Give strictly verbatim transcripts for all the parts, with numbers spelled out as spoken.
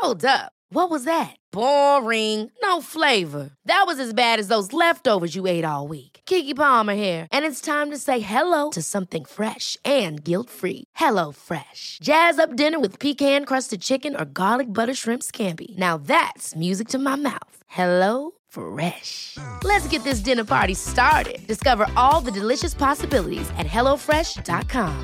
Hold up. What was that? Boring. No flavor. That was as bad as those leftovers you ate all week. Keke Palmer here, and it's time to say hello to something fresh and guilt-free. Hello Fresh. Jazz up dinner with pecan-crusted chicken or garlic butter shrimp scampi. Now that's music to my mouth. Hello Fresh. Let's get this dinner party started. Discover all the delicious possibilities at hello fresh dot com.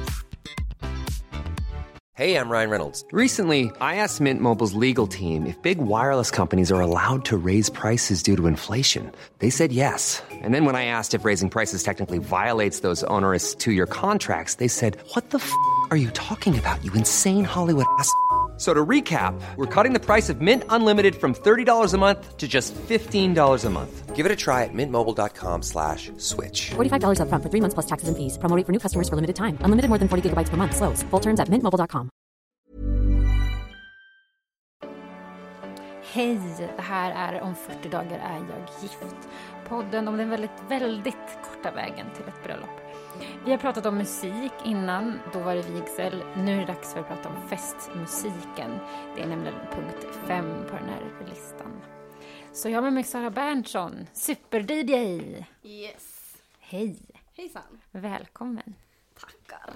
Hey, I'm Ryan Reynolds. Recently, I asked Mint Mobile's legal team if big wireless companies are allowed to raise prices due to inflation. They said yes. And then when I asked if raising prices technically violates those onerous two-year contracts, they said, what the f*** are you talking about, you insane Hollywood ass f- So to recap, we're cutting the price of Mint Unlimited from thirty dollars a month to just fifteen dollars a month. Give it a try at mintmobile.com slash switch. forty-five dollars up front for three months plus taxes and fees. Promo rate for new customers for limited time. Unlimited more than forty gigabytes per month. Slows full terms at mint mobile dot com. Hej, det här är Om fyrtio dagar är jag gift. Podden om den väldigt, väldigt korta vägen till ett bröllop. Vi har pratat om musik innan, då var det vigsel. Nu är det dags för att prata om festmusiken. Det är nämligen punkt fem på den här listan. Så jag med mig Sara Berntsson, super-D J. Yes. Hej. Hejsan. Välkommen. Tackar.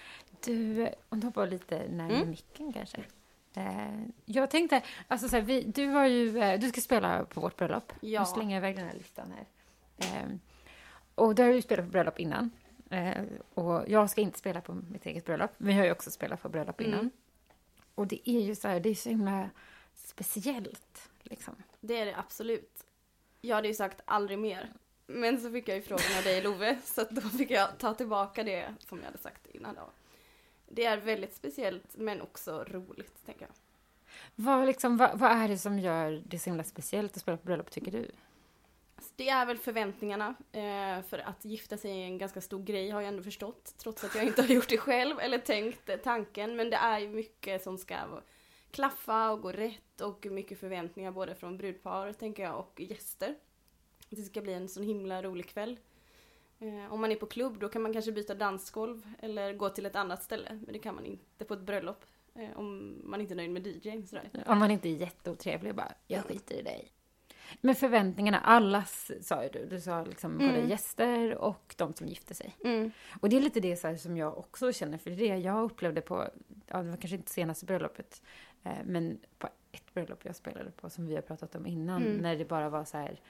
Du, om du hoppar lite närmare Mm. micken kanske. Eh, jag tänkte, alltså så här, vi, du har ju, eh, du ska spela på vårt bröllop. Ja. Nu slänger jag iväg den här listan här. Eh, och du har ju spelat på bröllop innan. Eh, och jag ska inte spela på mitt eget bröllop. Men jag har ju också spelat på bröllop innan. Mm. Och det är ju så här, det är så himla speciellt liksom. Det är det absolut. Jag hade ju sagt aldrig mer. Men så fick jag ju frågan av dig, Love. Så att då fick jag ta tillbaka det som jag hade sagt innan då. Det är väldigt speciellt men också roligt, tänker jag. Vad, liksom, vad, vad är det som gör det så himla speciellt att spela på bröllop, tycker du? Alltså, det är väl förväntningarna. Eh, för att gifta sig är en ganska stor grej, har jag ändå förstått. Trots att jag inte har gjort det själv eller tänkt tanken. Men det är ju mycket som ska klaffa och gå rätt. Och mycket förväntningar både från brudpar, tänker jag, och gäster. Det ska bli en sån himla rolig kväll. Eh, om man är på klubb, då kan man kanske byta dansgolv eller gå till ett annat ställe. Men det kan man inte på ett bröllop. Eh, om man inte är nöjd med D J:n. Sådär. Om man inte är jätteotrevlig, bara, jag skiter i dig. Men förväntningarna, allas, sa ju du. Du sa liksom både Mm. gäster och de som gifte sig. Mm. Och det är lite det så här som jag också känner. För det är det jag upplevde på, ja, det var kanske inte senaste bröllopet. Eh, men på ett bröllop jag spelade på som vi har pratat om innan. Mm. När det bara var så här,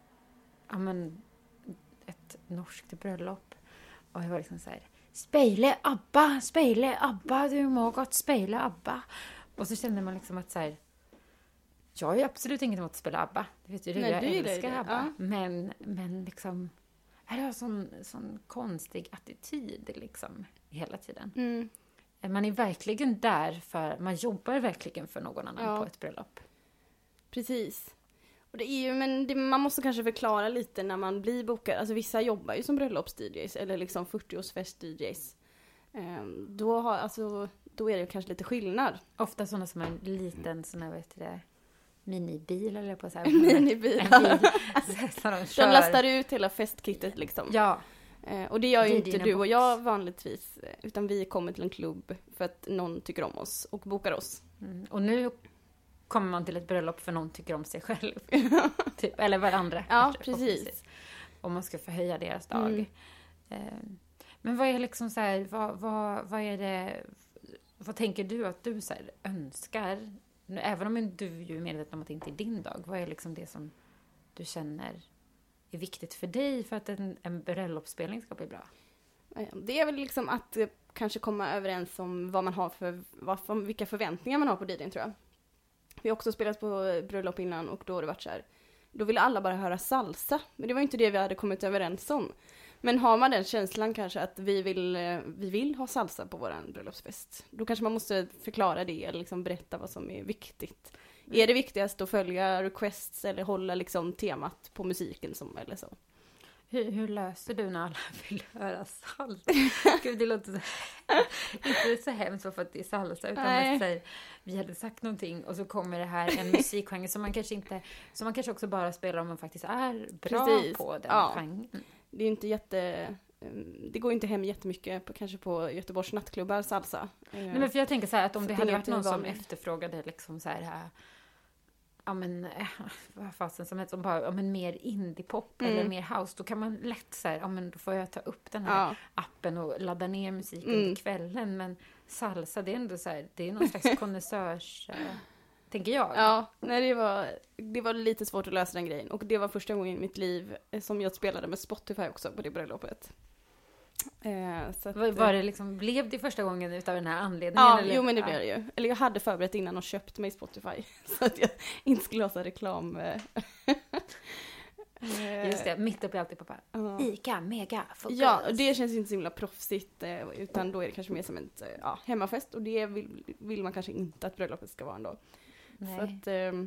ja men, ett norskt bröllop. Och jag var liksom så här, spela ABBA, spela ABBA, du må gott spela ABBA. Och så kände man liksom att så här, jag har ju absolut inget emot att spela ABBA. Det vet ju du, Nej, jag du gillar älskar det, ABBA. ja. Men, men liksom, jag har sån, sån konstig attityd liksom hela tiden. Mm. Man är verkligen där för, man jobbar verkligen för någon annan Ja. på ett bröllop. Precis. Och det är ju, men det, man måste kanske förklara lite när man blir bokad. Alltså vissa jobbar ju som bröllops-D Js eller liksom fyrtioårsfest-D Js. Ehm, då, har, alltså, då är det kanske lite skillnad. Ofta sådana som en liten sån här, vet du det, minibil eller på så här. En minibil. En bil. Så, så de, kör. De lastar ut hela festkittet liksom. Ja. Ehm, och det gör ju Det är inte dina du och box. jag vanligtvis. Utan vi kommer till en klubb för att någon tycker om oss och bokar oss. Mm. Och nu kommer man till ett bröllop för någon tycker om sig själv. typ, eller varandra. Ja, kanske, precis. förhoppningsvis. Om man ska förhöja deras dag. Mm. Eh, men vad är liksom så här, vad, vad, vad är det, vad tänker du att du så här önskar? Nu, även om du är ju medveten om att det inte är din dag. Vad är liksom det som du känner är viktigt för dig för att en, en bröllopsspelning ska bli bra? Det är väl liksom att eh, kanske komma överens om vad man har för, vad, för vilka förväntningar man har på D J:n, tror jag. Vi har också spelat på bröllop innan och då har det varit så här. Då ville alla bara höra salsa. Men det var inte det vi hade kommit överens om. Men har man den känslan kanske att vi vill, vi vill ha salsa på våran bröllopsfest. Då kanske man måste förklara det eller liksom berätta vad som är viktigt. Mm. Är det viktigast att följa requests eller hålla liksom temat på musiken som, eller så? Hur, hur löser du när alla vill höra salsa? Gud, det låter så, inte så hemskt för att det är salsa, utan Nej. att säga, vi hade sagt någonting och så kommer det här en musikgenre som man kanske inte, som man kanske också bara spelar om man faktiskt är bra Precis. på den Ja. genren. Det är ju inte jätte, det går ju inte hem jättemycket på, kanske på Göteborgs nattklubbar salsa. Nej, men för jag tänker så här att om det, det hade är varit någon inte som vanligt. efterfrågade liksom så här, här ja men äh, vad fasen som helst, som bara, ja men mer indiepop Mm. eller mer house, då kan man lätt så här, ja men då får jag ta upp den här Ja. appen och ladda ner musik Mm. under kvällen, men salsa, det är ändå så här, det är någon slags konnässörs, äh, tänker jag. Ja, nej det var, det var lite svårt att lösa den grejen. Och det var första gången i mitt liv som jag spelade med Spotify också på det bröllopet. Eh, så att, Var, var det liksom, blev det första gången utav den här anledningen? Ja, eller? jo men det Ja. blev det ju. Eller jag hade förberett innan och köpt mig Spotify. Så att jag inte skulle ha så här reklam. eh. Just det, mitt uppe i alltid pappa. Ja. Ica, mega, fokus. Ja, och det känns inte så himla proffsigt, eh, utan då är det kanske mer som en eh, ja, hemmafest, och det vill, vill man kanske inte att bröllopet ska vara ändå. Nej. Så att, eh,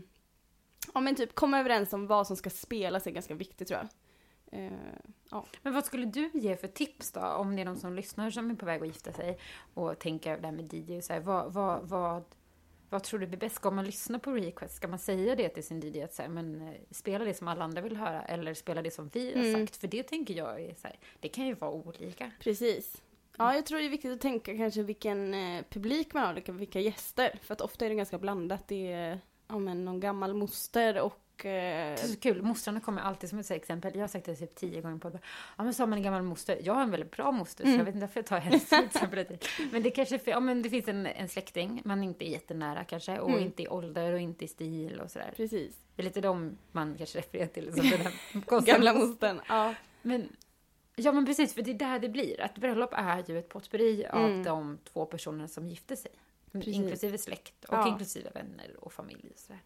ja men typ komma överens om vad som ska spelas är ganska viktigt tror jag. Eh, ja. Men vad skulle du ge för tips då, om det är någon som lyssnar som är på väg att gifta sig och tänker det här med D J, så här, vad, vad, vad, vad tror du blir bäst? Ska man lyssna på request? Ska man säga det till sin D J att så här, men eh, spela det som alla andra vill höra, eller spela det som vi har Mm. sagt? För det tänker jag är så här, det kan ju vara olika. Precis. Ja, jag tror det är viktigt att tänka kanske vilken eh, publik man har, vilka, vilka gäster. För att ofta är det ganska blandat. Det är ja, men någon gammal moster och... Eh, Det är så kul, mostrarna kommer alltid som ett så här exempel. Jag har sagt det typ tio gånger på det. Ja men sa man en gammal moster. Jag har en väldigt bra moster, Mm. så jag vet inte varför jag tar henne som exempel. Men det kanske, ja men det finns en, en släkting, man inte är jättenära kanske. Och Mm. inte i ålder och inte i stil och sådär. Precis. Det är lite de man kanske refererar till som den här konstiga- Gamla mostern. Ja. Men, ja men precis, för det är där det blir. Att bröllop är ju ett potpurri av Mm. de två personerna som gifter sig. Precis. Inklusive släkt och Ja. inklusive vänner och familj. Och, sådär.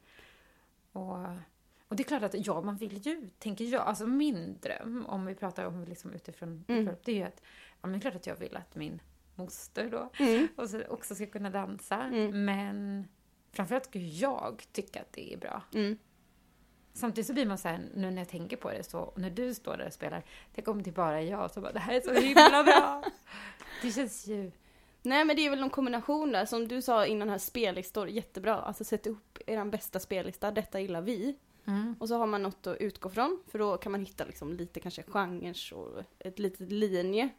Och, och det är klart att ja, man vill ju, tänker jag, alltså min dröm, om vi pratar om liksom utifrån Mm. bröllop, det är ju att, ja men det är klart att jag vill att min moster då Mm. och så också ska kunna dansa. Mm. Men framförallt ska jag tycka att det är bra. Mm. Samtidigt så blir man så här, nu när jag tänker på det, så när du står där och spelar, tänk om det bara är jag, så bara, det här är så himla bra. Det känns ju... Nej men det är väl någon kombination där. Som du sa innan, här spellistor, jättebra. Alltså sätt upp er bästa spellista, detta gillar vi. Mm. Och så har man något att utgå från. För då kan man hitta liksom lite kanske genrer och ett litet linje.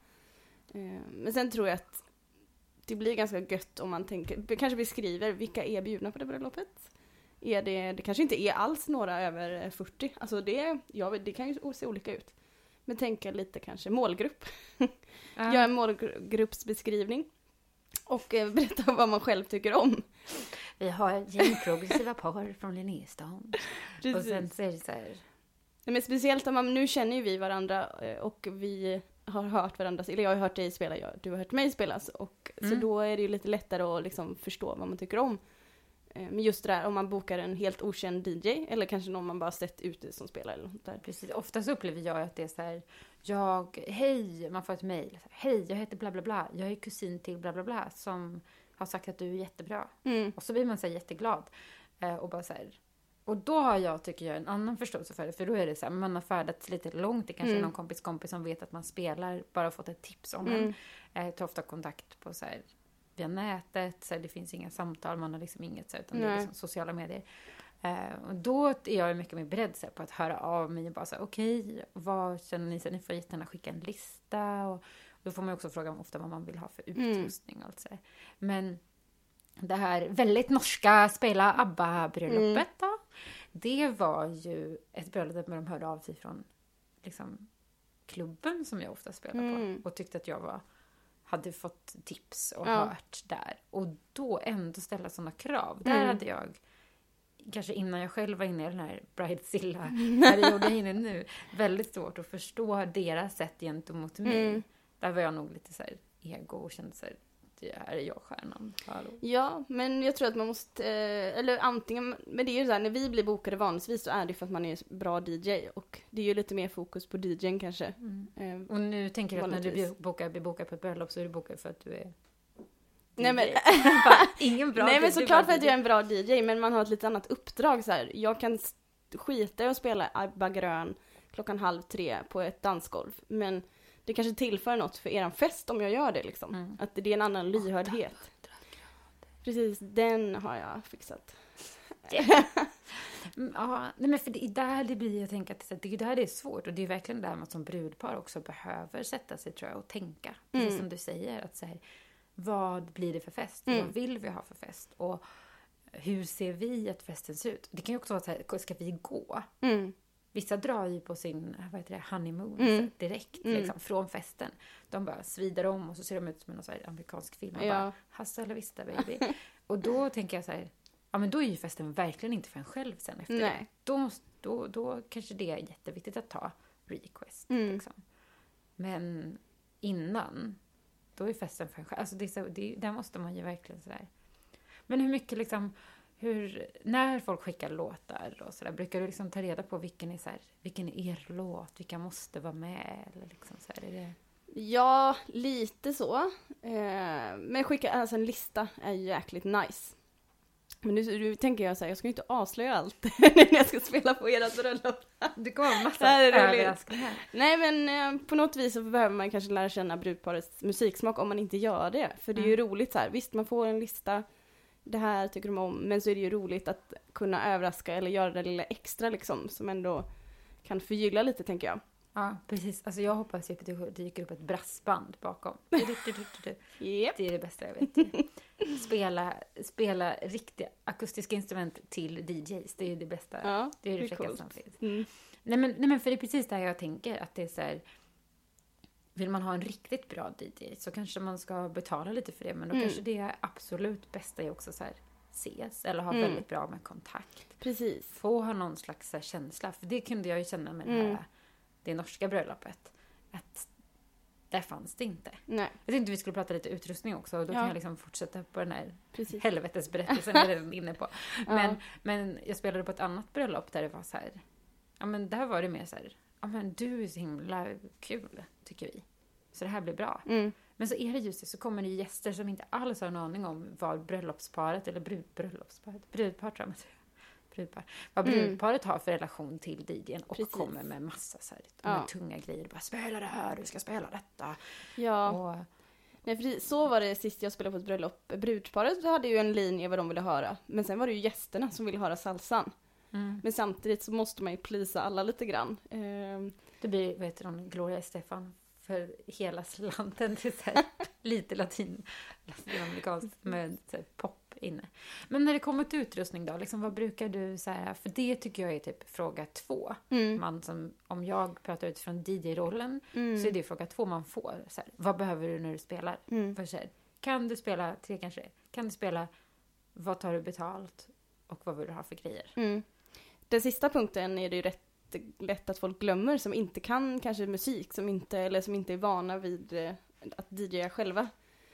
Eh, Men sen tror jag att det blir ganska gött om man tänker, kanske beskriver vilka är bjudna på det bröllopet. Är det, det kanske inte är alls några över fyrtio. Alltså det, ja, det kan ju se olika ut. Men tänka lite kanske målgrupp. Ja. Gör en målgruppsbeskrivning. Och eh, berätta vad man själv tycker om. Vi har ett gäng progressiva par från Linnéstan. Och Precis. sen så är det så här... Nej, men speciellt om man, nu känner ju vi varandra eh, och vi har hört varandras, eller jag har hört dig spela, jag, du har hört mig spela, och Mm. så då är det ju lite lättare att liksom förstå vad man tycker om. Eh, Men just det där, om man bokar en helt okänd D J, eller kanske någon man bara sett ute som spelar eller något där. Precis, ofta så upplever jag att det är så här, jag, hej, man får ett mejl. Hej, jag heter bla bla bla, jag är kusin till bla bla bla som har sagt att du är jättebra. Mm. Och så blir man så här jätteglad. Eh, och bara så här, och då har jag, tycker jag, en annan förståelse för det. För då är det så här, man har färdats lite långt. Det kanske Mm. är någon kompis kompis som vet att man spelar, bara fått ett tips om Mm. en. Eh, tar ofta kontakt på så här, via nätet. Så här, det finns inga samtal, man har liksom inget så här, utan det är Nej. liksom sociala medier. Eh, och då är jag mycket mer beredd så här, på att höra av mig och bara så här, okej, vad känner ni? Så ni får jättegärna skicka en lista. Och, och då får man också fråga om ofta vad man vill ha för utrustning och allt så här. Men det här väldigt norska spela ABBA-bröllopet Mm. då, det var ju ett bröllop med de hörde av sig från liksom, klubben som jag ofta spelar Mm. på och tyckte att jag var, hade fått tips och Ja. hört där. Och då ändå ställa sådana krav. Där Mm. hade jag, kanske innan jag själv var inne i den här Bridezilla-perioden inne nu, väldigt svårt att förstå deras sätt gentemot mig. Mm. Där var jag nog lite så här ego och kände så här, det här är jag stjärnan. Hallå. Ja, men jag tror att man måste, eh, eller antingen, men det är ju så här, när vi blir bokade vanligtvis så är det för att man är bra D J, och det är ju lite mer fokus på D J:n kanske. Mm. Eh, Och nu tänker jag att när du Vanligtvis. blir bokad, blir bokad på ett bröllop så är du bokad för att du är Nej, men- D J. Bara, ingen bra Nej D J, men du såklart bara för att D J. jag är en bra D J, men man har ett lite annat uppdrag så här. Jag kan st- skita i att spela Abba Grön klockan halv tre på ett dansgolv, men det kanske tillför något för eran fest om jag gör det liksom. Mm. Att det är en annan lyhördhet. Precis, den har jag fixat. Ja, nej men för det är där det blir, jag tänker att det är där det är svårt. Och det är verkligen där man som brudpar också behöver sätta sig, tror jag, och tänka. Mm. Precis som du säger, att så här, vad blir det för fest? Mm. Vad vill vi ha för fest? Och hur ser vi att festen ser ut? Det kan ju också vara så här, ska vi gå? Mm. Vissa drar ju på sin, vad heter det, honeymoon mm. direkt mm. liksom, från festen. De bara svider om och så ser de ut som en sån här amerikansk film. Och ja. bara, hasta eller vista baby. Och då tänker jag så här, ja men då är ju festen verkligen inte för en själv sen efter Nej. det. Då, då, då kanske det är jätteviktigt att ta request. Mm. Liksom. Men innan, då är festen för en själv. Alltså det är så, det, där måste man ju verkligen sådär. Men hur mycket liksom, hur, när folk skickar låtar och sådär, brukar du liksom ta reda på vilken är så här, vilken är er låt, vilka måste vara med eller liksom så här, är det... Ja, lite så. Eh, men skicka alltså en lista är ju jäkligt nice. Men nu, nu tänker jag så här, jag ska ju inte avslöja allt när jag ska spela på era bröllop. Det kommer vara en massa överraskningar. Nej, men eh, på något vis så behöver man kanske lära känna brudparets musiksmak om man inte gör det. För det är ju mm. roligt så här. Visst, man får en lista, det här tycker de om, men så är det ju roligt att kunna överraska eller göra det lilla extra liksom, som ändå kan förgylla lite, tänker jag. Ja, precis. Alltså jag hoppas att det dyker upp ett brassband bakom. Yep. Det är det bästa jag vet. Spela, spela riktiga akustiska instrument till D Js. Det är det bästa. Ja, det är det, det fräckaste som finns. Mm. Nej, men, nej men för det är precis där jag tänker att det är så här, vill man ha en riktigt bra D J så kanske man ska betala lite för det. Men då mm. kanske det är absolut bästa är också så här ses eller ha mm. väldigt bra med kontakt. Precis. Få ha någon slags så här, känsla. För det kunde jag ju känna med mm. det här det norska bröllopet. Att där fanns det inte. Nej. Jag tänkte vi skulle prata lite utrustning också. Och då ja. kan jag liksom fortsätta på den här Precis. helvetesberättelsen jag är redan inne på. Men, ja. men jag spelade på ett annat bröllop där det var så här. Ja men där var det mer så här. Ja men du är så himla kul tycker vi. Så det här blir bra. Mm. Men så är det just det. Så kommer det gäster som inte alls har en aning om vad bröllopsparet eller brud, bröllopsparet. Brudpar tror jag man säger. Brudpar. Vad brudparet mm. har för relation till D J:n och Precis. kommer med massa så här, ja. tunga grejer. Bara spela det här, du ska spela detta. Ja. Och... Nej, för så var det sist jag spelade på ett bröllop. Brudparet hade ju en linje vad de ville höra. Men sen var det ju gästerna som ville höra salsan. Mm. Men samtidigt så måste man ju plisa alla lite grann. Ehm. Det blir, vet du, Gloria Estefan för hela slanten till så här, lite latin, latinamerikanskt med så här, pop inne. Men när det kommer till utrustning då, liksom, vad brukar du så här, för det tycker jag är typ fråga två. Mm. Man som, om jag pratar utifrån D J-rollen mm. så är det fråga två man får. Så här, vad behöver du när du spelar? Mm. För så här, kan du spela, tre kanske, kan du spela, vad tar du betalt och vad vill du ha för grejer? Mm. Den sista punkten är det ju rätt lätt att folk glömmer som inte kan kanske musik, som inte, eller som inte är vana vid eh, att D J:a själva.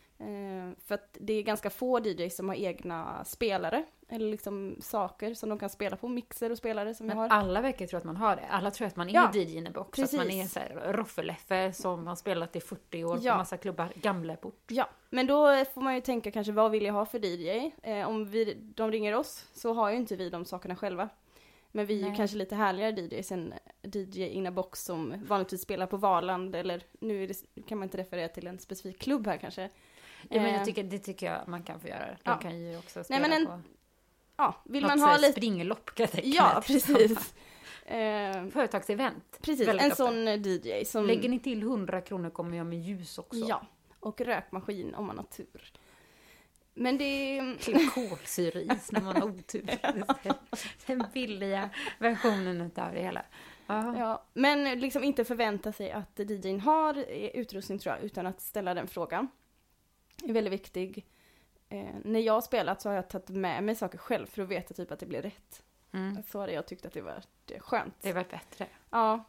Eh, för att det är ganska få D Js som har egna spelare eller liksom saker som de kan spela på, mixer och spelare som men jag har. Alla verkar tro att man har det. Alla tror att man är ja, D J inne också. Att man är så här roffeleffe som har spelat i fyrtio år ja. på massa klubbar, gamla bort. Ja, men då får man ju tänka kanske vad vill jag ha för D J? Eh, om vi, de ringer oss så har ju inte vi de sakerna själva. Men vi är ju kanske lite härligare D Js än D J in a box som vanligtvis spelar på Valand. Eller nu är det, kan man inte referera till en specifik klubb här kanske. Ja, men jag tycker, det tycker jag man kan få göra. De ja. kan ju också spela Nej, men en, på ja, vill något man ha lite springlopp. Kan jag tänka ja, mig. precis. Företagsevent. Precis, en sån D J. Som... Lägger ni till hundra kronor kommer jag med ljus också. Ja, och rökmaskin om man har tur. Men det är kolsyris när man har otur. Den billiga versionen av det hela. Aha. Ja, men liksom inte förvänta sig att D J:n har utrustning tror jag, utan att ställa den frågan. Det är väldigt viktig. Eh, när jag har spelat så har jag tagit med mig saker själv för att veta typ att det blir rätt. Mm. Så hade jag tyckt att det var det skönt. Det var bättre. Ja.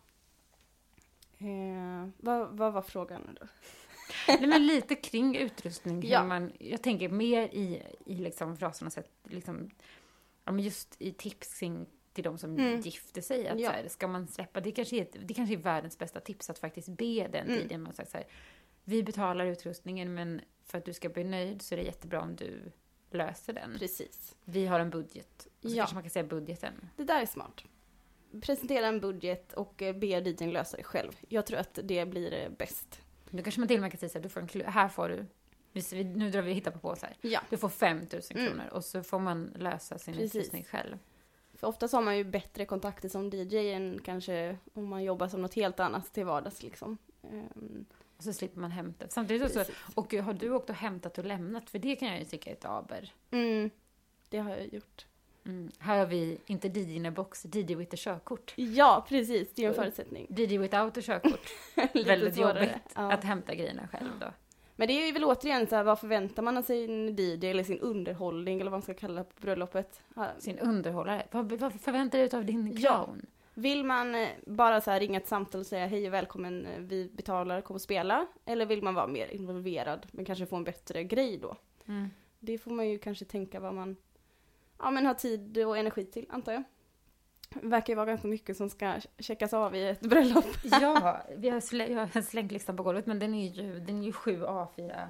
Eh, vad, vad var frågan då? Nej, men lite kring utrustning. Ja. Man, jag tänker mer i, i liksom fraserna sätt, liksom, just i tips till de som mm. gifter sig. Att ja. så här, ska man släppa, det kanske, är, det kanske är världens bästa tips att faktiskt be den mm. tiden. Man säger så här, vi betalar utrustningen men för att du ska bli nöjd så är det jättebra om du löser den. Precis. Vi har en budget. Och så ja. kanske man kan säga budgeten. Det där är smart. Presentera en budget och be D J:n lösa det själv. Jag tror att det blir bäst. Nu kanske man till och med kan säga så här, du får en klu- här får du, nu drar vi hitta på på så här. Ja. Du får fem tusen kronor mm. och så får man lösa sin utrustning själv. För ofta har man ju bättre kontakter som D J än kanske om man jobbar som något helt annat till vardags liksom. Um, och så slipper man hämta. Samtidigt så, och har du också hämtat och lämnat? För det kan jag ju tycka är ett aber. Mm, det har jag gjort. Mm. Här har vi inte D J in a box, D J with a körkort. Ja, precis. Det är en förutsättning. D J without a körkort. Väldigt jobbigt ja. Att hämta grejerna själv då. Men det är ju väl återigen så här, vad förväntar man sig sin D J eller sin underhållning eller vad man ska kalla det på bröllopet? Sin underhållare? Vad, vad förväntar du dig av din clown? Ja. Vill man bara så här ringa ett samtal och säga hej och välkommen, vi betalar, kom och spela? Eller vill man vara mer involverad men kanske få en bättre grej då? Mm. Det får man ju kanske tänka vad man ja, men har tid och energi till, antar jag. Det verkar ju vara ganska mycket som ska checkas av i ett bröllop. Ja, vi har, slä, jag har slängt listan på golvet, men den är ju, den är ju sju A fyra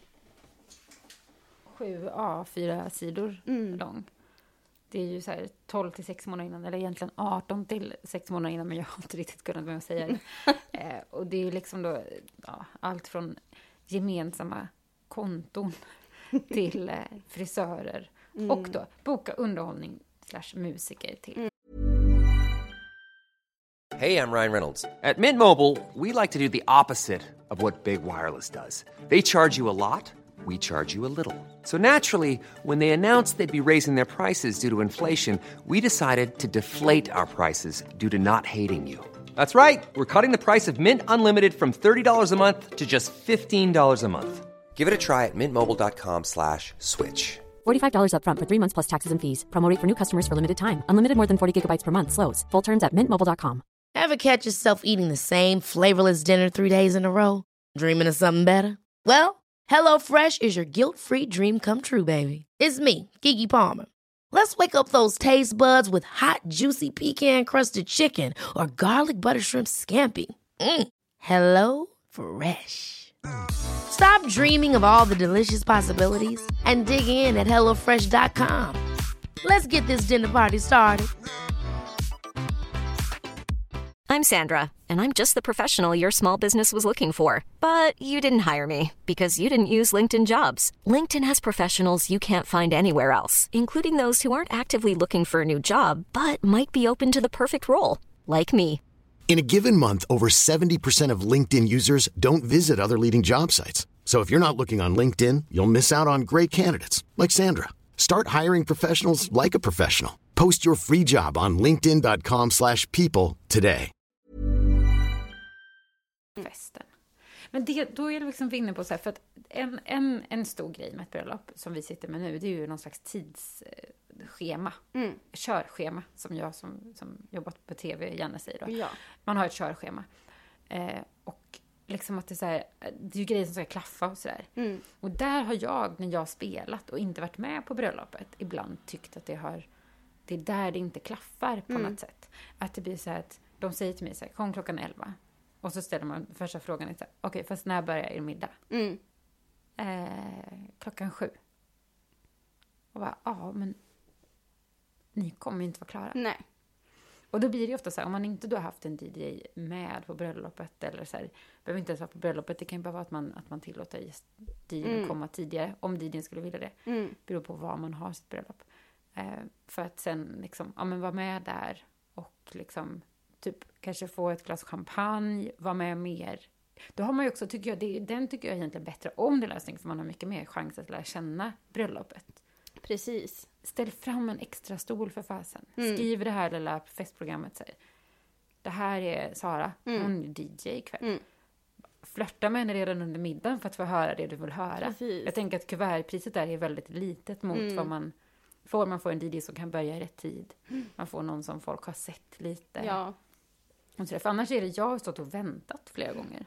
sju A fyra sidor mm. lång. Det är ju så här tolv till sex månader innan, eller egentligen arton till sex månader innan, men jag har inte riktigt kunnat med att säga det. eh, och det är ju liksom då ja, allt från gemensamma konton till eh, frisörer mm. och då boka underhållning slash musiker till. Mm. Hey, I'm Ryan Reynolds. At Mint Mobile, we like to do the opposite of what Big Wireless does. They charge you a lot, we charge you a little. So naturally, when they announced they'd be raising their prices due to inflation, we decided to deflate our prices due to not hating you. That's right. We're cutting the price of Mint Unlimited from thirty dollars a month to just fifteen dollars a month. Give it a try at mintmobile.com slash switch. forty-five dollars up front for three months plus taxes and fees. Promo rate for new customers for limited time. Unlimited more than forty gigabytes per month slows. Full terms at mint mobile dot com. Ever catch yourself eating the same flavorless dinner three days in a row? Dreaming of something better? Well, HelloFresh is your guilt-free dream come true, baby. It's me, Keke Palmer. Let's wake up those taste buds with hot, juicy pecan-crusted chicken or garlic butter shrimp scampi. Mm. Hello Fresh. Stop dreaming of all the delicious possibilities and dig in at hello fresh dot com. Let's get this dinner party started. I'm Sandra, and I'm just the professional your small business was looking for. But you didn't hire me because you didn't use LinkedIn Jobs. LinkedIn has professionals you can't find anywhere else, including those who aren't actively looking for a new job, but might be open to the perfect role, like me. In a given month, over seventy percent of LinkedIn users don't visit other leading job sites. So if you're not looking on LinkedIn, you'll miss out on great candidates like Sandra. Start hiring professionals like a professional. Post your free job on linkedin dot com slash people today. Festen. Men det, då är det liksom vinner på så här, för att en, en, en stor grej med ett bröllop som vi sitter med nu, det är ju någon slags tidsschema. Mm. Körschema, som jag som, som jobbat på tv gärna säger då. Ja. Man har ett körschema. Eh, och liksom att det är så här, det är ju grejer som ska klaffa och sådär. Mm. Och där har jag, när jag har spelat och inte varit med på bröllopet, ibland tyckt att det har, det är där det inte klaffar på mm. något sätt. Att det blir så här att de säger till mig så här, kom klockan elva. Och så ställer man första frågan lite. Okej, okay, fast när börjar er middag? Mm. Eh, klockan sju. Och bara, ja, men ni kommer ju inte vara klara. Nej. Och då blir det ofta så här, om man inte då har haft en D J med på bröllopet, eller så här, behöver inte ens vara på bröllopet, det kan ju bara vara att man, att man tillåter just D J:n mm. att komma tidigare, om D J:n skulle vilja det. Mm. Beror på var man har sitt bröllop. Eh, för att sen liksom, ja men vara med där och liksom typ kanske få ett glas champagne, vara med mer. Då har man ju också, tycker jag, det, den tycker jag egentligen bättre om det lösning, för man har mycket mer chans att lära känna bröllopet. Precis. Ställ fram en extra stol för fasen. Mm. Skriv det här lilla festprogrammet. Säger. Det här är Sara. Mm. Hon är D J ikväll. Mm. Flörta med henne redan under middagen för att få höra det du vill höra. Precis. Jag tänker att kuvertpriset där är väldigt litet mot mm. vad man får. Man får en D J som kan börja i rätt tid. Mm. Man får någon som folk har sett lite. Ja. Och så där. För annars är det jag har stått och väntat flera gånger.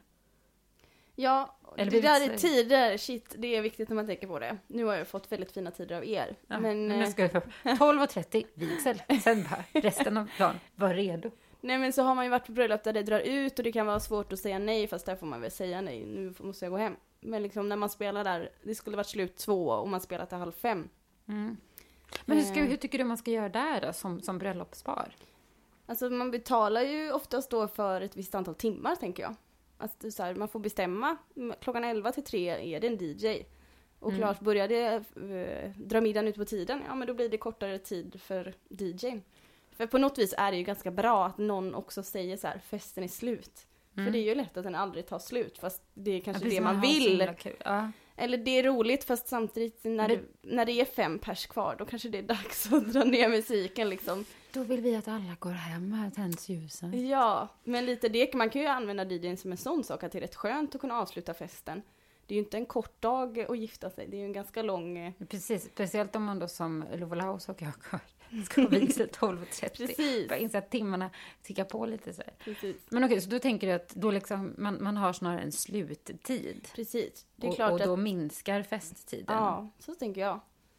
Ja, eller det där är tider, shit, det är viktigt när man tänker på det. Nu har jag fått väldigt fina tider av er. Ja, men men ska jag tolv och trettio vigsel, sen bara resten av dagen var redo. Nej, men så har man ju varit på bröllop där det drar ut och det kan vara svårt att säga nej, fast där får man väl säga nej, nu måste jag gå hem. Men liksom när man spelar där, det skulle varit slut två och man spelar till halv fem. Mm. Men hur, ska, hur tycker du man ska göra där då, som, som bröllopspar? Alltså man betalar ju oftast då för ett visst antal timmar, tänker jag. Alltså, så här, man får bestämma, klockan elva till tre är det en D J. Och mm. klart, börjar det uh, dra middagen ut på tiden, ja men då blir det kortare tid för D J. För på något vis är det ju ganska bra att någon också säger så här, festen är slut. Mm. För det är ju lätt att den aldrig tar slut, fast det är kanske ja, det man, man vill. Ja. Eller det är roligt, fast samtidigt när det, när det är fem pers kvar, då kanske det är dags att dra ner musiken liksom. Då vill vi att alla går hem här, tänds ljusen. Ja, men lite det, man kan ju använda D J:n som en sån sak, att det är rätt skönt att kunna avsluta festen. Det är ju inte en kort dag att gifta sig, det är ju en ganska lång... Precis, speciellt om man då som Love Laos och jag ska vara vigsel tolv trettio. Precis. För att inse att timmarna tickar på lite så här. Precis. Men okej, så då tänker du att då liksom, man, man har snarare en sluttid. Precis. Det är och, klart och då att... minskar festtiden. Ja, så tänker jag.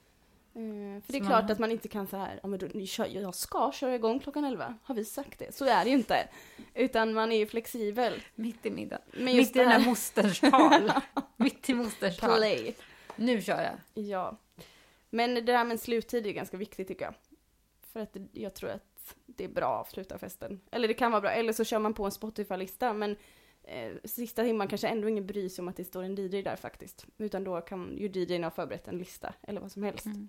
Uh, för det är så klart man... att man inte kan så här, ja, men då, ni kör, jag ska köra igång klockan elva, har vi sagt det? Så är det ju inte. Utan man är ju flexibel. Mitt i middag. Men Mitt i den här mosters tal. Mitt i mosters tal. Play. Nu kör jag. Ja. Men det där med en sluttid är ganska viktigt tycker jag. För att det, jag tror att det är bra att avsluta festen. Eller det kan vara bra, eller så kör man på en Spotify-lista, men eh, sista timman kanske ändå ingen bryr sig om att det står en D J där faktiskt. Utan då kan ju D J:n ha förberett en lista, eller vad som helst. Mm.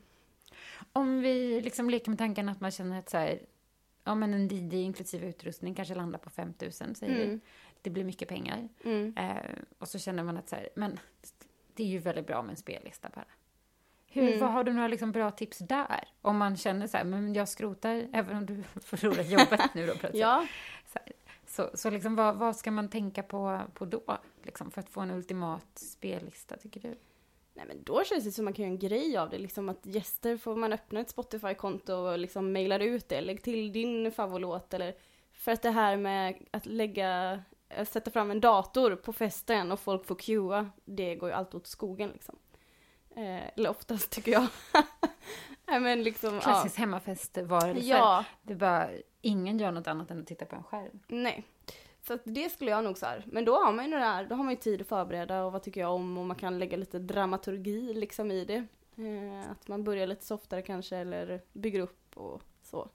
Om vi liksom leker med tanken att man känner att så här, ja men en D J inklusive utrustning kanske landar på fem tusen, säger mm. vi. Det blir mycket pengar. Mm. Eh, och så känner man att så här, men det är ju väldigt bra med en spellista bara. Hur, mm. vad har du några liksom bra tips där? Om man känner så här, men jag skrotar, även om du förlorar jobbet nu då plötsligt. Ja. Så, så, så liksom, vad, vad ska man tänka på, på då? Liksom, för att få en ultimat spellista, tycker du? Nej, men då känns det som man kan göra en grej av det. Liksom att gäster får man öppna ett Spotify-konto och liksom mailar ut det. Lägg till din favoritlåt. Eller för att det här med att lägga, sätta fram en dator på festen och folk får cuea, det går ju alltid åt skogen liksom. Eh, eller oftast tycker jag. Nej, men liksom, klassisk ja. hemmafest varelse. Ja. Det är bara, ingen gör något annat än att titta på en skärm. Nej. Så att det skulle jag nog så här. Men då har man ju det där, då har man ju tid att förbereda och vad tycker jag om, och man kan lägga lite dramaturgi liksom i det. Eh, att man börjar lite softare kanske, eller bygger upp och så.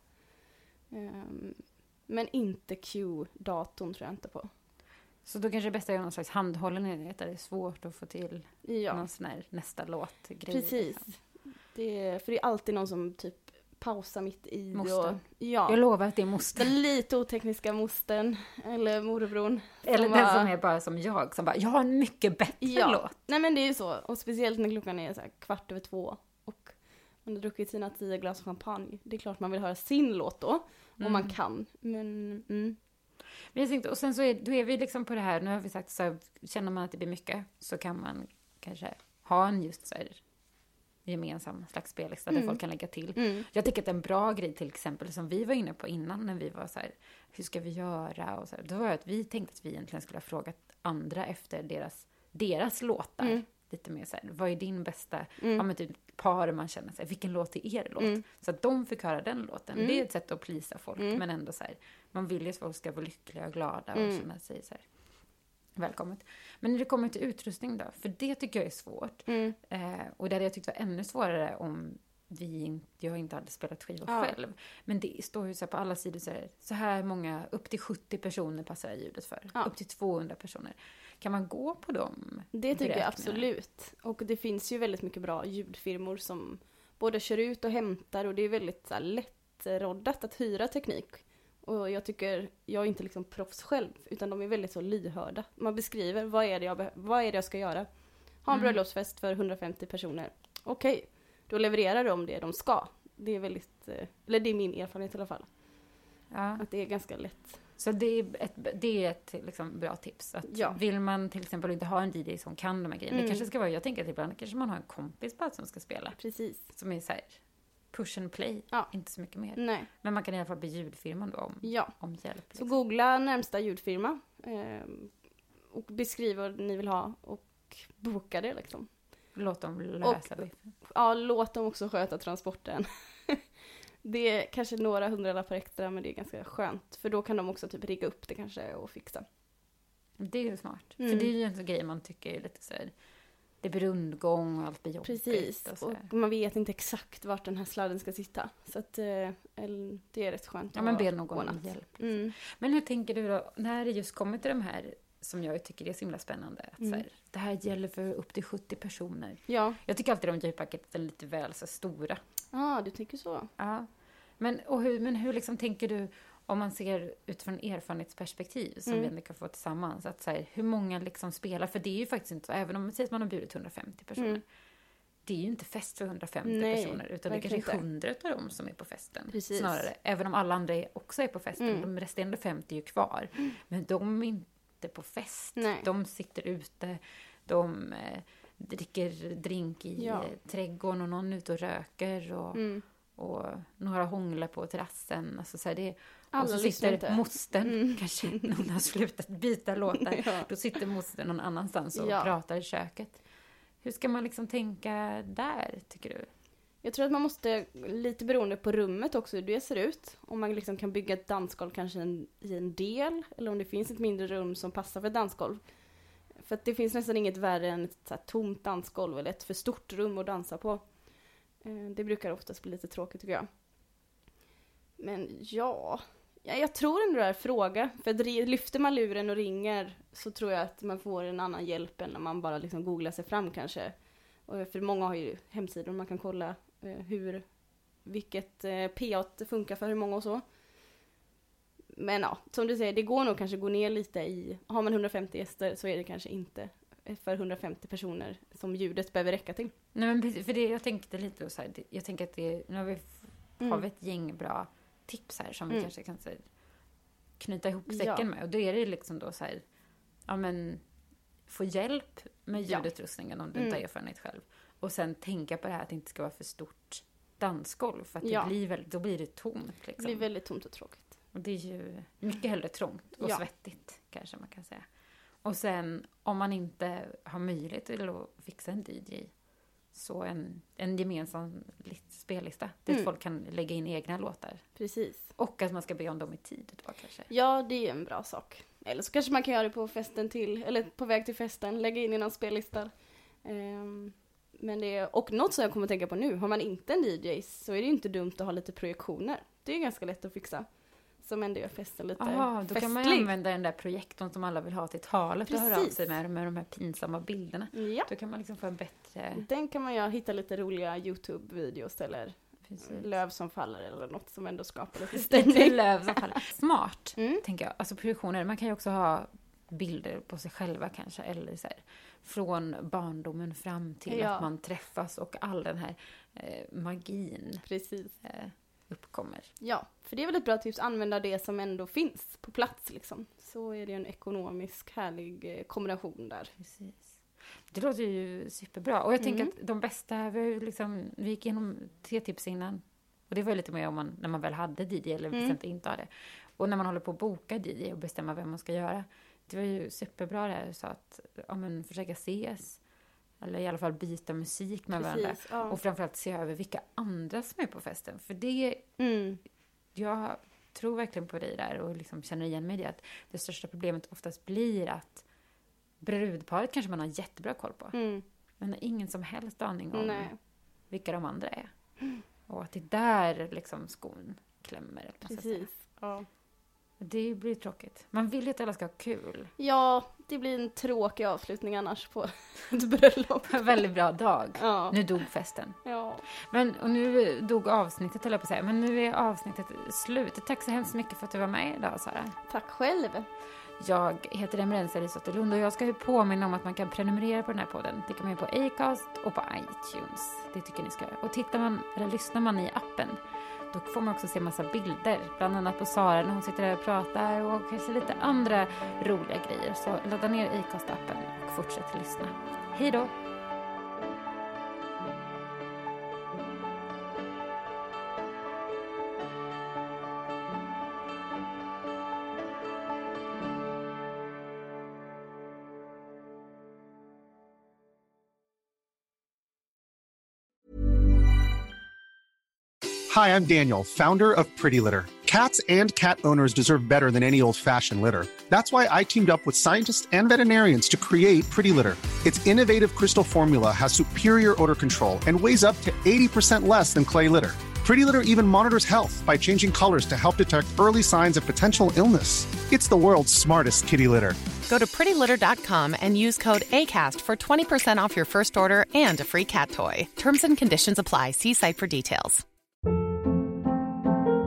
Eh, men inte Q-datorn tror jag inte på. Så då kanske det bästa är någon slags handhållen enhet där det är svårt att få till ja. någon sån här nästa låt-grej. Precis. Liksom. Det, för det är alltid någon som typ pausar mitt i. Moster. Och, ja. Jag lovar att det är moster. Den lite otekniska mostern. Eller morbron. Eller den var... som är bara som jag. Som bara, jag har en mycket bättre ja. låt. Nej men det är ju så. Och speciellt när klockan är så här kvart över två. Och man har druckit sina tio glas champagne. Det är klart man vill höra sin låt då. Mm. Om man kan. Men... Mm. Men jag tänkte, och sen så är, då är vi liksom på det här. Nu har vi sagt så här, känner man att det blir mycket. Så kan man kanske ha en just så här gemensam slags spellista mm. där folk kan lägga till. Mm. Jag tycker att en bra grej till exempel som vi var inne på innan när vi var så här, hur ska vi göra? Och så här, då var det att vi tänkte att vi egentligen skulle ha frågat andra efter deras, deras låtar. Mm. Lite mer så här, vad är din bästa mm. ja, men typ par man känner sig, vilken låt är er låt? Mm. Så att de fick höra den låten. Mm. Det är ett sätt att plisa folk, mm. men ändå så här, man vill ju att folk ska vara lyckliga och glada och mm. känna sig så här välkommet. Men när det kommer till utrustning då, för det tycker jag är svårt. Mm. Eh, och det hade jag tyckt var ännu svårare om vi, jag inte hade spelat skivor ja. själv. Men det står ju så här på alla sidor så här, så här många, upp till sjuttio personer passar ljudet för. Ja. Upp till tvåhundra personer. Kan man gå på dem? Det tycker jag absolut. Och det finns ju väldigt mycket bra ljudfirmor som både kör ut och hämtar, och det är väldigt så här, lättroddat att hyra teknik. Och jag tycker, jag är inte liksom proffs själv, utan de är väldigt så lyhörda. Man beskriver, vad är det jag, be- vad är det jag ska göra? Ha en mm. bröllopsfest för hundrafemtio personer. Okej, okay. Då levererar de det de ska. Det är väldigt, eller det är min erfarenhet i alla fall. Ja. Att det är ganska lätt. Så det är ett, det är ett liksom bra tips. Att ja. Vill man till exempel inte ha en D J som kan de här grejerna. Mm. Det kanske ska vara, jag tänker att ibland kanske man har en kompis bara som ska spela. Precis. Som är så här, push and play. Ja. Inte så mycket mer. Nej. Men man kan i alla fall be ljudfirman då om, ja. om hjälp. Liksom. Så googla närmsta ljudfirma. Eh, och beskriv vad ni vill ha. Och boka det liksom. Låt dem lösa det. Ja, låt dem också sköta transporten. Det är kanske några hundralappar extra, men det är ganska skönt. För då kan de också typ rigga upp det kanske och fixa. Det är ju smart. Mm. För det är ju en sån grej man tycker är lite så här, det blir rundgång och allt blir jobbigt. Precis, och, och man vet inte exakt vart den här sladden ska sitta. Så att det är rätt skönt. Ja, men ber någon om hjälp. Mm. Men hur tänker du då, när det just kommer till de här som jag tycker är så himla spännande. Att mm. så här, det här gäller för upp till sjuttio personer. Ja. Jag tycker alltid de J-packet är lite väl så stora. Ja, ah, du tycker så. Ja. Men, och hur, men hur liksom tänker du, om man ser utifrån erfarenhetsperspektiv som mm. vi ändå kan få tillsammans, att så här, hur många liksom spelar, för det är ju faktiskt inte så, även om man säger att man har bjudit hundrafemtio personer, mm. det är ju inte fest för hundrafemtio Nej, personer, utan det kanske är hundra av dem som är på festen. Precis. Snarare, även om alla andra också är på festen, mm. de resterande femtio är ju kvar, mm. men de är inte på fest. Nej. De sitter ute, de eh, dricker drink i ja. trädgården och någon är ute och röker och, mm. och några hånglar på terrassen. Alltså så här, det, och så sitter mostern, mm. kanske någon har slutat byta låtar, ja. Då sitter mostern någon annanstans och ja. pratar i köket. Hur ska man liksom tänka där, tycker du? Jag tror att man måste, lite beroende på rummet också, hur det ser ut. Om man liksom kan bygga ett dansgolv kanske en, i en del, eller om det finns ett mindre rum som passar för ett dansgolv. För att det finns nästan inget värre än ett så här tomt dansgolv eller ett för stort rum att dansa på. Det brukar oftast bli lite tråkigt, tycker jag. Men ja, ja jag tror ändå det är en fråga. För att lyfter man luren och ringer så tror jag att man får en annan hjälp än när man bara liksom googlar sig fram kanske. Och för många har ju hemsidor man kan kolla hur, vilket P A funkar för hur många och så. Men ja, som du säger, det går nog kanske gå ner lite i, har man hundrafemtio gäster så är det kanske inte för hundrafemtio personer som ljudet behöver räcka till. Nej, men för det jag tänkte lite så här, jag tänker att det, nu har vi, mm. har vi ett gäng bra tips här som mm. vi kanske kan så här, knyta ihop säcken ja. med. Och då är det liksom då så här, ja men få hjälp med ljudutrustningen ja. om du inte mm. har erfarenhet själv. Och sen tänka på det här att det inte ska vara för stort dansgolv. För att ja. det blir väldigt, då blir det tomt. Liksom. Det blir väldigt tomt och tråkigt. Och det är ju mycket hellre trångt och ja. svettigt kanske man kan säga. Och sen om man inte har möjlighet till att fixa en D J, så en, en gemensam spellista dit mm. folk kan lägga in egna låtar. Precis. Och att man ska be om dem i tid då kanske. Ja, det är en bra sak. Eller så kanske man kan göra det på festen till, eller på väg till festen, lägga in i någon spellista. Um, men det är, och något som jag kommer att tänka på nu, har man inte en D J så är det ju inte dumt att ha lite projektioner. Det är ganska lätt att fixa. Som ändå gör festen lite Aha, då festlig. Kan man använda den där projektorn som alla vill ha till talet. Precis. Och höra av sig med, med de här pinsamma bilderna. Ja. Då kan man liksom få en bättre... Den kan man ju hitta lite roliga YouTube-videos eller Precis. löv som faller eller något som ändå skapar lite stämning. Löv som faller. Smart, mm. tänker jag. Alltså projektioner, man kan ju också ha bilder på sig själva kanske. Eller så här, från barndomen fram till ja. att man träffas och all den här eh, magin. Precis. Eh, uppkommer. Ja, för det är väl ett bra tips, använda det som ändå finns på plats liksom. Så är det en ekonomisk härlig kombination där. Precis. Det låter ju superbra. Och jag mm. tänker att de bästa, vi, liksom, vi gick igenom tre tips innan. Och det var lite mer om man, när man väl hade D J eller mm. bestämt inte hade. Och när man håller på att boka D J och bestämma vem man ska göra. Det var ju superbra där, så att ja, men, försöka ses. Eller i alla fall byta musik med Precis, varandra. Ja. Och framförallt se över vilka andra som är på festen. För det... Mm. Jag tror verkligen på dig där och liksom känner igen mig i det. Att det största problemet oftast blir att brudparet kanske man har jättebra koll på. Mm. Men har ingen som helst aning om Nej. vilka de andra är. Mm. Och att det är där liksom skon klämmer. Precis, ja. Det blir tråkigt. Man vill ju att alla ska ha kul. Ja, det blir en tråkig avslutning annars på ett bröllop. En väldigt bra dag. Ja. Nu dog festen. Ja. Men, och nu dog avsnittet, höll jag på att säga. Men nu är avsnittet slut. Tack så hemskt mycket för att du var med idag, Sara. Tack själv. Jag heter Emerenza Risotto-Lund och jag ska ju påminna om att man kan prenumerera på den här podden. Det kan man ju på Acast och på iTunes. Det tycker ni ska göra. Och tittar man, eller lyssnar man i appen, då får man också se massa bilder. Bland annat på Sara när hon sitter där och pratar och kanske lite andra roliga grejer. Så ladda ner Acast-appen och fortsätt lyssna. Hej då! Hi, I'm Daniel, founder of Pretty Litter. Cats and cat owners deserve better than any old-fashioned litter. That's why I teamed up with scientists and veterinarians to create Pretty Litter. Its innovative crystal formula has superior odor control and weighs up to eighty percent less than clay litter. Pretty Litter even monitors health by changing colors to help detect early signs of potential illness. It's the world's smartest kitty litter. Go to pretty litter dot com and use code ACAST for twenty percent off your first order and a free cat toy. Terms and conditions apply. See site for details.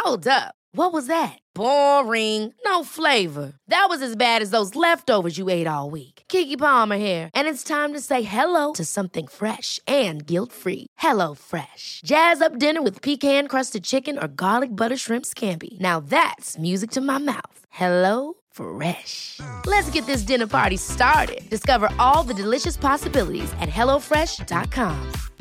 Hold up. What was that? Boring. No flavor. That was as bad as those leftovers you ate all week. Keke Palmer here, and it's time to say hello to something fresh and guilt-free. Hello Fresh. Jazz up dinner with pecan-crusted chicken or garlic butter shrimp scampi. Now that's music to my mouth. Hello Fresh. Let's get this dinner party started. Discover all the delicious possibilities at hello fresh dot com.